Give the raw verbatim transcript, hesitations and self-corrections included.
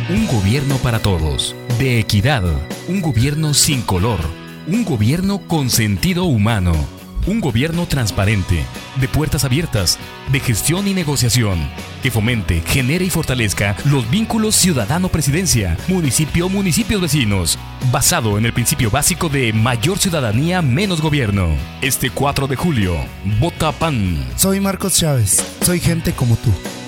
Un gobierno para todos, de equidad, un gobierno sin color, un gobierno con sentido humano, un gobierno transparente, de puertas abiertas, de gestión y negociación, que fomente, genere y fortalezca los vínculos ciudadano-presidencia, municipio-municipios vecinos, basado en el principio básico de mayor ciudadanía, menos gobierno. Este cuatro de julio, vota P A N. Soy Marcos Chávez, soy gente como tú.